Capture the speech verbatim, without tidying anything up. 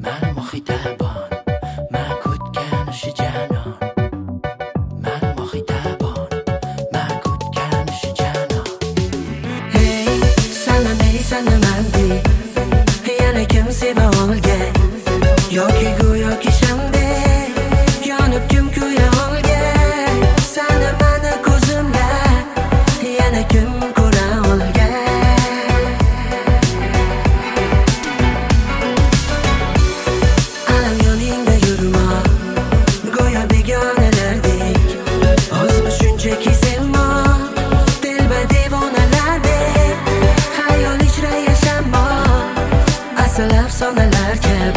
منو مخیتبان من کودکنشی جنان منو مخیتبان من کودکنشی جنان Hey sana neysanamandi yana kimse va olga yoki go'yo kishamde yonib kim kuya olga sana mani ko'zimga yana kim ko'ra olga alam yoningda yurma go'yo begonalardek ozmi shunchaki sevmoq dilba devonalardek xayol ichra yashamo asl afsonalar kabi